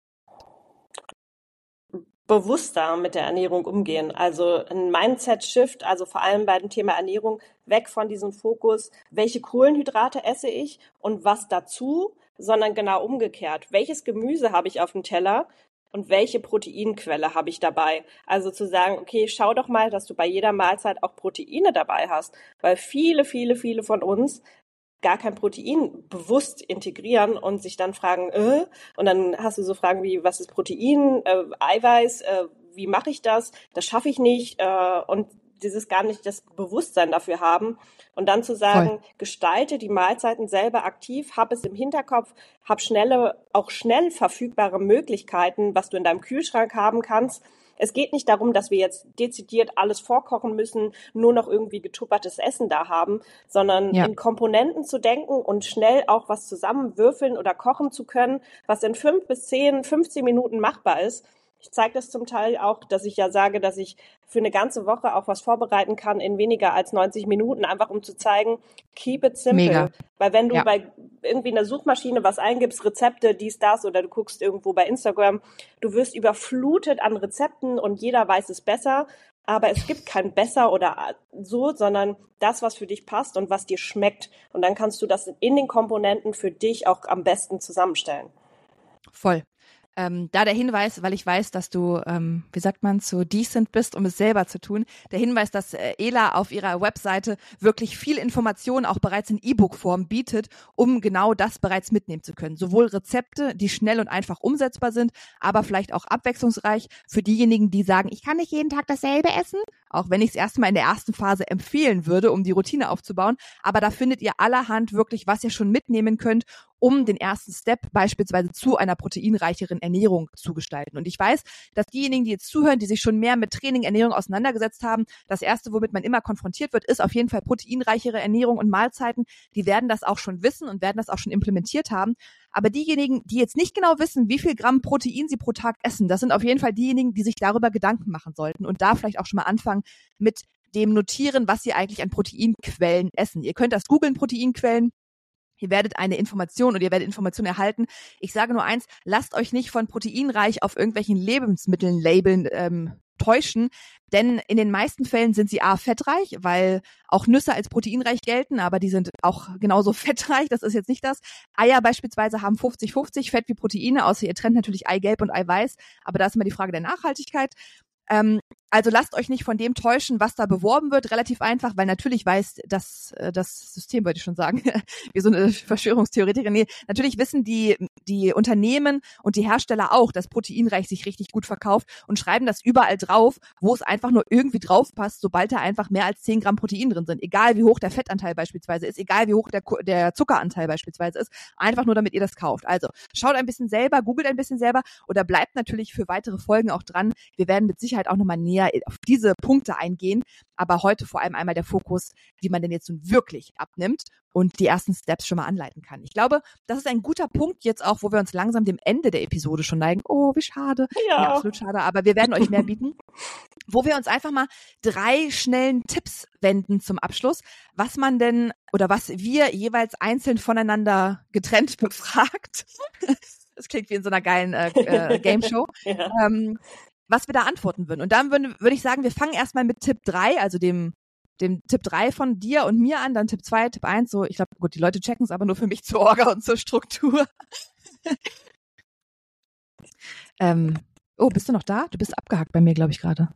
[SPEAKER 2] Bewusster mit der Ernährung umgehen. Also ein Mindset-Shift, also vor allem bei dem Thema Ernährung, weg von diesem Fokus, welche Kohlenhydrate esse ich und was dazu, sondern genau umgekehrt. Welches Gemüse habe ich auf dem Teller und welche Proteinquelle habe ich dabei? Also zu sagen, okay, schau doch mal, dass du bei jeder Mahlzeit auch Proteine dabei hast, weil viele, viele, viele von uns gar kein Protein bewusst integrieren und sich dann fragen, äh, und dann hast du so Fragen wie, was ist Protein, äh, Eiweiß, äh, wie mache ich das? Das schaffe ich nicht äh, und dieses gar nicht das Bewusstsein dafür haben und dann zu sagen, Voll. Gestalte die Mahlzeiten selber aktiv, hab es im Hinterkopf, hab schnelle, auch schnell verfügbare Möglichkeiten, was du in deinem Kühlschrank haben kannst. Es geht nicht darum, dass wir jetzt dezidiert alles vorkochen müssen, nur noch irgendwie getuppertes Essen da haben, sondern ja. in Komponenten zu denken und schnell auch was zusammenwürfeln oder kochen zu können, was in fünf bis zehn, fünfzehn Minuten machbar ist. Ich zeige das zum Teil auch, dass ich ja sage, dass ich für eine ganze Woche auch was vorbereiten kann in weniger als neunzig Minuten, einfach um zu zeigen, keep it simple. Mega. Weil wenn du ja. bei irgendwie in der Suchmaschine was eingibst, Rezepte, dies, das, oder du guckst irgendwo bei Instagram, du wirst überflutet an Rezepten und jeder weiß es besser. Aber es gibt kein besser oder so, sondern das, was für dich passt und was dir schmeckt. Und dann kannst du das in den Komponenten für dich auch am besten zusammenstellen.
[SPEAKER 1] Voll. Ähm, da der Hinweis, weil ich weiß, dass du, ähm, wie sagt man, zu decent bist, um es selber zu tun, der Hinweis, dass äh, Ela auf ihrer Webseite wirklich viel Informationen auch bereits in E-Book-Form bietet, um genau das bereits mitnehmen zu können. Sowohl Rezepte, die schnell und einfach umsetzbar sind, aber vielleicht auch abwechslungsreich für diejenigen, die sagen, ich kann nicht jeden Tag dasselbe essen, auch wenn ich es erstmal in der ersten Phase empfehlen würde, um die Routine aufzubauen. Aber da findet ihr allerhand wirklich, was ihr schon mitnehmen könnt, um den ersten Step beispielsweise zu einer proteinreicheren Ernährung zu gestalten. Und ich weiß, dass diejenigen, die jetzt zuhören, die sich schon mehr mit Training, Ernährung auseinandergesetzt haben, das Erste, womit man immer konfrontiert wird, ist auf jeden Fall proteinreichere Ernährung und Mahlzeiten. Die werden das auch schon wissen und werden das auch schon implementiert haben. Aber diejenigen, die jetzt nicht genau wissen, wie viel Gramm Protein sie pro Tag essen, das sind auf jeden Fall diejenigen, die sich darüber Gedanken machen sollten und da vielleicht auch schon mal anfangen mit dem Notieren, was sie eigentlich an Proteinquellen essen. Ihr könnt das googeln, Proteinquellen. Ihr werdet eine Information oder ihr werdet Informationen erhalten. Ich sage nur eins, lasst euch nicht von proteinreich auf irgendwelchen Lebensmitteln labeln ähm, täuschen, denn in den meisten Fällen sind sie a. fettreich, weil auch Nüsse als proteinreich gelten, aber die sind auch genauso fettreich, das ist jetzt nicht das. Eier beispielsweise haben fünfzig fünfzig Fett wie Proteine, außer ihr trennt natürlich Eigelb und Eiweiß, aber da ist immer die Frage der Nachhaltigkeit. Ähm, also lasst euch nicht von dem täuschen, was da beworben wird, relativ einfach, weil natürlich weiß das, das System, wollte ich schon sagen, wie so eine Verschwörungstheoretikerin, nee, natürlich wissen die, die Unternehmen und die Hersteller auch, dass proteinreich sich richtig gut verkauft und schreiben das überall drauf, wo es einfach nur irgendwie drauf passt, sobald da einfach mehr als zehn Gramm Protein drin sind, egal wie hoch der Fettanteil beispielsweise ist, egal wie hoch der, der Zuckeranteil beispielsweise ist, einfach nur damit ihr das kauft. Also schaut ein bisschen selber, googelt ein bisschen selber oder bleibt natürlich für weitere Folgen auch dran. Wir werden mit Sicherheit auch nochmal näher auf diese Punkte eingehen, aber heute vor allem einmal der Fokus, wie man denn jetzt nun wirklich abnimmt und die ersten Steps schon mal anleiten kann. Ich glaube, das ist ein guter Punkt jetzt auch, wo wir uns langsam dem Ende der Episode schon neigen. Oh, wie schade.
[SPEAKER 2] Ja,
[SPEAKER 1] ja absolut schade, aber wir werden euch mehr bieten, wo wir uns einfach mal drei schnellen Tipps wenden zum Abschluss, was man denn oder was wir jeweils einzeln voneinander getrennt befragt. Das klingt wie in so einer geilen äh, äh, Game-Show. Ja. Ähm, was wir da antworten würden. Und dann würde, würde ich sagen, wir fangen erstmal mit Tipp drei, also dem, dem Tipp drei von dir und mir an, dann Tipp zwei, Tipp eins, so, ich glaube, gut, die Leute checken es aber nur für mich zur Orga und zur Struktur. ähm, oh, bist du noch da? Du bist abgehackt bei mir, glaube ich, gerade.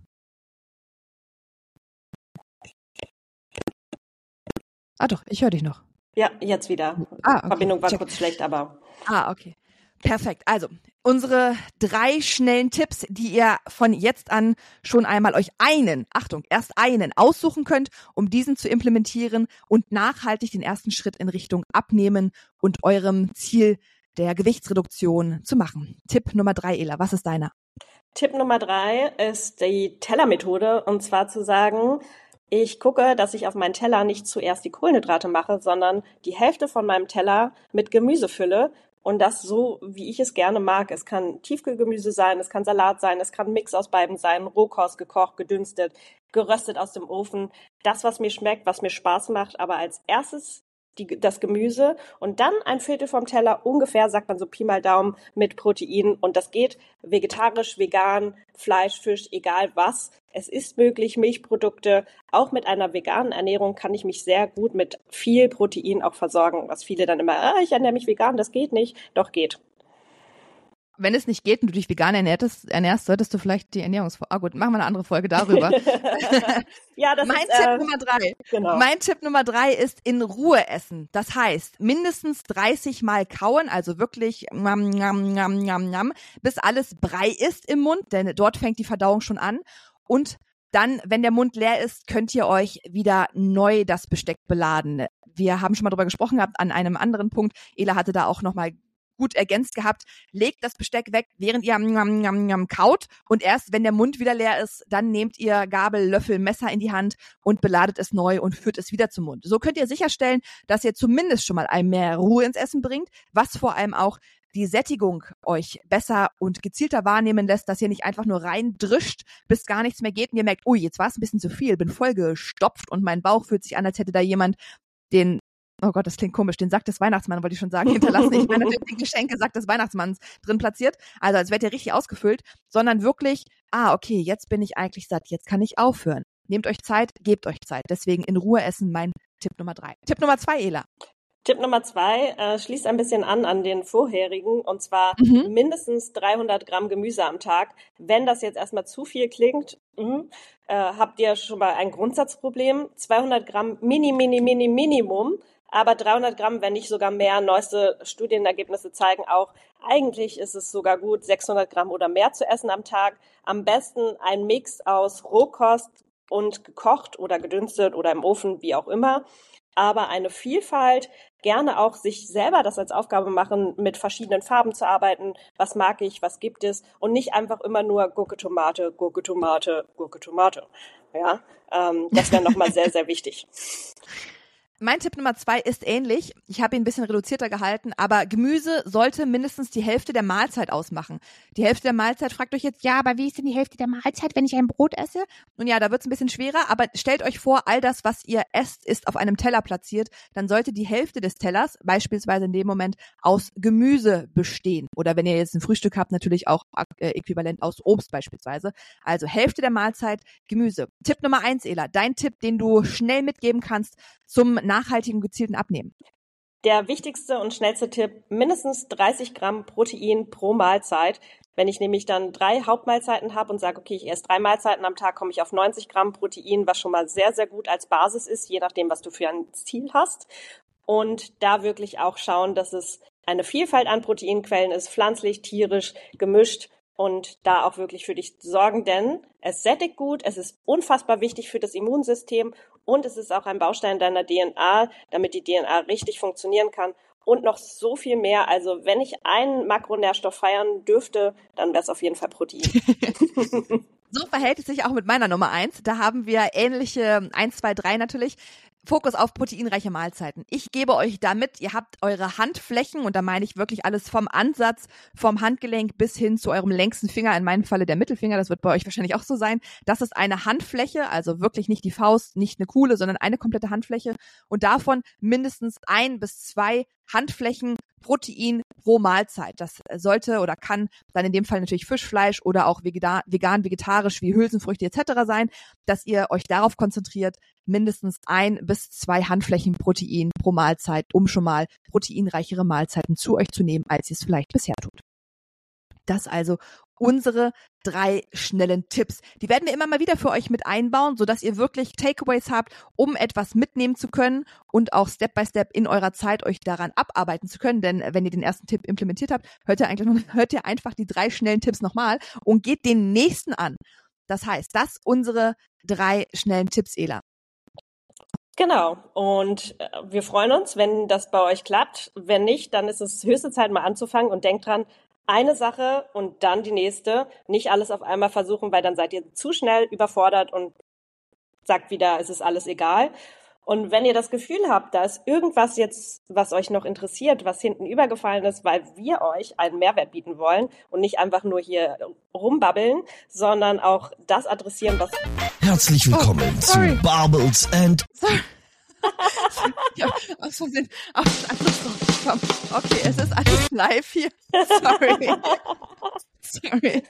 [SPEAKER 1] Ah doch, ich höre dich noch.
[SPEAKER 2] Ja, jetzt wieder.
[SPEAKER 1] Ah, okay.
[SPEAKER 2] Verbindung war
[SPEAKER 1] Check.
[SPEAKER 2] kurz schlecht, aber...
[SPEAKER 1] Ah, okay. Perfekt. Also, unsere drei schnellen Tipps, die ihr von jetzt an schon einmal euch einen, Achtung, erst einen aussuchen könnt, um diesen zu implementieren und nachhaltig den ersten Schritt in Richtung Abnehmen und eurem Ziel der Gewichtsreduktion zu machen. Tipp Nummer drei, Ela, was ist deiner?
[SPEAKER 2] Tipp Nummer drei ist die Tellermethode, und zwar zu sagen, ich gucke, dass ich auf meinen Teller nicht zuerst die Kohlenhydrate mache, sondern die Hälfte von meinem Teller mit Gemüse fülle. Und das so, wie ich es gerne mag. Es kann Tiefkühlgemüse sein, es kann Salat sein, es kann ein Mix aus beidem sein, Rohkost, gekocht, gedünstet, geröstet aus dem Ofen. Das, was mir schmeckt, was mir Spaß macht, aber als erstes die, das Gemüse und dann ein Viertel vom Teller, ungefähr, sagt man so Pi mal Daumen, mit Protein. Und das geht vegetarisch, vegan, Fleisch, Fisch, egal was. Es ist möglich, Milchprodukte. Auch mit einer veganen Ernährung kann ich mich sehr gut mit viel Protein auch versorgen, was viele dann immer, ah, ich ernähre mich vegan, das geht nicht. Doch, geht.
[SPEAKER 1] Wenn es nicht geht und du dich vegan ernährst, ernährst solltest du vielleicht die Ernährungsfolge. Ah gut, machen wir eine andere Folge darüber.
[SPEAKER 2] Ja, das
[SPEAKER 1] mein
[SPEAKER 2] ist,
[SPEAKER 1] Tipp
[SPEAKER 2] äh,
[SPEAKER 1] Nummer drei.
[SPEAKER 2] Genau.
[SPEAKER 1] Mein Tipp Nummer drei ist in Ruhe essen. Das heißt, mindestens dreißig Mal kauen, also wirklich nam, nam, nam, nam, nam, bis alles Brei ist im Mund, denn dort fängt die Verdauung schon an. Und dann, wenn der Mund leer ist, könnt ihr euch wieder neu das Besteck beladen. Wir haben schon mal drüber gesprochen gehabt an einem anderen Punkt. Ela hatte da auch nochmal gut ergänzt gehabt, legt das Besteck weg, während ihr am, am, am kaut und erst, wenn der Mund wieder leer ist, dann nehmt ihr Gabel, Löffel, Messer in die Hand und beladet es neu und führt es wieder zum Mund. So könnt ihr sicherstellen, dass ihr zumindest schon mal ein mehr Ruhe ins Essen bringt, was vor allem auch die Sättigung euch besser und gezielter wahrnehmen lässt, dass ihr nicht einfach nur reindrischt, bis gar nichts mehr geht und ihr merkt, ui, jetzt war es ein bisschen zu viel, bin vollgestopft und mein Bauch fühlt sich an, als hätte da jemand den oh Gott, das klingt komisch, den Sack des Weihnachtsmanns, wollte ich schon sagen, hinterlassen. Ich meine natürlich den Geschenke-Sack des Weihnachtsmanns drin platziert. Also als wärt ihr richtig ausgefüllt, sondern wirklich, ah, okay, jetzt bin ich eigentlich satt, jetzt kann ich aufhören. Nehmt euch Zeit, gebt euch Zeit. Deswegen in Ruhe essen, mein Tipp Nummer drei. Tipp Nummer zwei, Ela.
[SPEAKER 2] Tipp Nummer zwei äh, schließt ein bisschen an an den vorherigen, und zwar
[SPEAKER 1] Mhm.
[SPEAKER 2] mindestens dreihundert Gramm Gemüse am Tag. Wenn das jetzt erstmal zu viel klingt, mh, äh, habt ihr schon mal ein Grundsatzproblem. zweihundert Gramm Mini, Mini, Mini, Minimum. Aber dreihundert Gramm, wenn nicht sogar mehr. Neueste Studienergebnisse zeigen auch, eigentlich ist es sogar gut, sechshundert Gramm oder mehr zu essen am Tag. Am besten ein Mix aus Rohkost und gekocht oder gedünstet oder im Ofen, wie auch immer. Aber eine Vielfalt, gerne auch sich selber das als Aufgabe machen, mit verschiedenen Farben zu arbeiten. Was mag ich, was gibt es? Und nicht einfach immer nur Gurke, Tomate, Gurke, Tomate, Gurke, Tomate. Ja, ähm, das wäre nochmal sehr, sehr wichtig.
[SPEAKER 1] Mein Tipp Nummer zwei ist ähnlich. Ich habe ihn ein bisschen reduzierter gehalten, aber Gemüse sollte mindestens die Hälfte der Mahlzeit ausmachen. Die Hälfte der Mahlzeit, fragt euch jetzt, ja, aber wie ist denn die Hälfte der Mahlzeit, wenn ich ein Brot esse? Nun ja, da wird es ein bisschen schwerer, aber stellt euch vor, all das, was ihr esst, ist auf einem Teller platziert. Dann sollte die Hälfte des Tellers beispielsweise in dem Moment aus Gemüse bestehen. Oder wenn ihr jetzt ein Frühstück habt, natürlich auch äh, äquivalent aus Obst beispielsweise. Also Hälfte der Mahlzeit Gemüse. Tipp Nummer eins, Ela, dein Tipp, den du schnell mitgeben kannst zum nachhaltigen, gezielten Abnehmen.
[SPEAKER 2] Der wichtigste und schnellste Tipp, mindestens dreißig Gramm Protein pro Mahlzeit. Wenn ich nämlich dann drei Hauptmahlzeiten habe und sage, okay, ich esse drei Mahlzeiten am Tag, komme ich auf neunzig Gramm Protein, was schon mal sehr, sehr gut als Basis ist, je nachdem, was du für ein Ziel hast. Und da wirklich auch schauen, dass es eine Vielfalt an Proteinquellen ist, pflanzlich, tierisch, gemischt, und da auch wirklich für dich sorgen, denn es sättigt gut, es ist unfassbar wichtig für das Immunsystem und es ist auch ein Baustein deiner D N A, damit die D N A richtig funktionieren kann und noch so viel mehr. Also wenn ich einen Makronährstoff feiern dürfte, dann wäre es auf jeden Fall Protein.
[SPEAKER 1] So verhält es sich auch mit meiner Nummer eins. Da haben wir ähnliche eins, zwei, drei natürlich. Fokus auf proteinreiche Mahlzeiten. Ich gebe euch damit, ihr habt eure Handflächen, und da meine ich wirklich alles vom Ansatz, vom Handgelenk bis hin zu eurem längsten Finger, in meinem Falle der Mittelfinger, das wird bei euch wahrscheinlich auch so sein. Das ist eine Handfläche, also wirklich nicht die Faust, nicht eine Kuhle, sondern eine komplette Handfläche, und davon mindestens ein bis zwei Handflächen Protein pro Mahlzeit. Das sollte oder kann dann in dem Fall natürlich Fisch, Fleisch oder auch vegan, vegetarisch wie Hülsenfrüchte et cetera sein, dass ihr euch darauf konzentriert, mindestens ein bis zwei Handflächen Protein pro Mahlzeit, um schon mal proteinreichere Mahlzeiten zu euch zu nehmen, als ihr es vielleicht bisher tut. Das also unsere drei schnellen Tipps. Die werden wir immer mal wieder für euch mit einbauen, sodass ihr wirklich Takeaways habt, um etwas mitnehmen zu können und auch Step by Step in eurer Zeit euch daran abarbeiten zu können. Denn wenn ihr den ersten Tipp implementiert habt, hört ihr eigentlich noch, hört ihr einfach die drei schnellen Tipps nochmal und geht den nächsten an. Das heißt, das unsere drei schnellen Tipps, Ela.
[SPEAKER 2] Genau. Und wir freuen uns, wenn das bei euch klappt. Wenn nicht, dann ist es höchste Zeit, mal anzufangen und denkt dran, eine Sache und dann die nächste. Nicht alles auf einmal versuchen, weil dann seid ihr zu schnell überfordert und sagt wieder, es ist alles egal. Und wenn ihr das Gefühl habt, da ist irgendwas jetzt, was euch noch interessiert, was hinten übergefallen ist, weil wir euch einen Mehrwert bieten wollen und nicht einfach nur hier rumbabbeln, sondern auch das adressieren, was...
[SPEAKER 3] Herzlich willkommen
[SPEAKER 1] oh,
[SPEAKER 3] zu Bubbles and...
[SPEAKER 1] Sorry. Ja, aus Versehen auf alles draufgekommen. Okay, es ist alles live hier. Sorry. Sorry.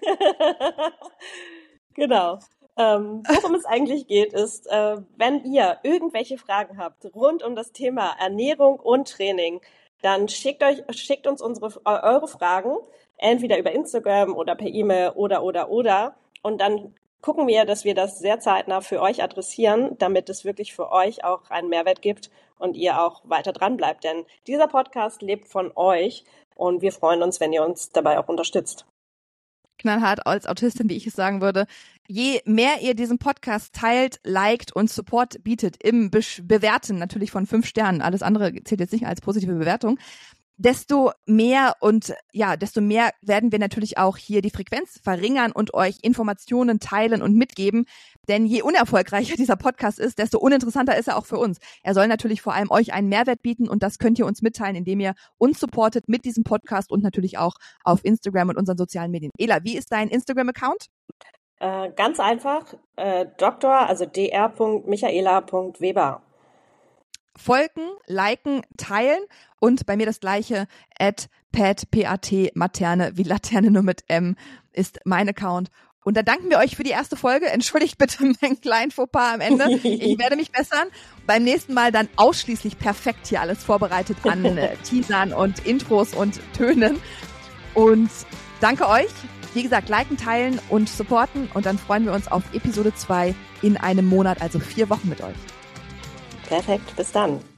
[SPEAKER 2] Genau. Ähm, worum es eigentlich geht, ist, äh, wenn ihr irgendwelche Fragen habt rund um das Thema Ernährung und Training, dann schickt euch, schickt uns unsere, eure Fragen, entweder über Instagram oder per E-Mail oder, oder, oder. Und dann gucken wir, dass wir das sehr zeitnah für euch adressieren, damit es wirklich für euch auch einen Mehrwert gibt und ihr auch weiter dran bleibt. Denn dieser Podcast lebt von euch und wir freuen uns, wenn ihr uns dabei auch unterstützt.
[SPEAKER 1] Knallhart als Autistin, wie ich es sagen würde. Je mehr ihr diesen Podcast teilt, liked und Support bietet im Be- Bewerten natürlich von fünf Sternen, alles andere zählt jetzt nicht als positive Bewertung, desto mehr und ja, desto mehr werden wir natürlich auch hier die Frequenz verringern und euch Informationen teilen und mitgeben. Denn je unerfolgreicher dieser Podcast ist, desto uninteressanter ist er auch für uns. Er soll natürlich vor allem euch einen Mehrwert bieten und das könnt ihr uns mitteilen, indem ihr uns supportet mit diesem Podcast und natürlich auch auf Instagram und unseren sozialen Medien. Ela, wie ist dein Instagram-Account?
[SPEAKER 2] Äh, ganz einfach, äh, Doktor, also dr. Michaela. Weber.
[SPEAKER 1] Folgen, liken, teilen und bei mir das gleiche, at pat, P-A-T, Materne, wie Laterne nur mit M, ist mein Account. Und da danken wir euch für die erste Folge. Entschuldigt bitte meinen kleinen Fauxpas am Ende. Ich werde mich bessern. Beim nächsten Mal dann ausschließlich perfekt hier alles vorbereitet an äh, Teasern und Intros und Tönen. Und danke euch. Wie gesagt, liken, teilen und supporten. Und dann freuen wir uns auf Episode zwei in einem Monat, also vier Wochen mit euch.
[SPEAKER 2] Perfekt, bis dann.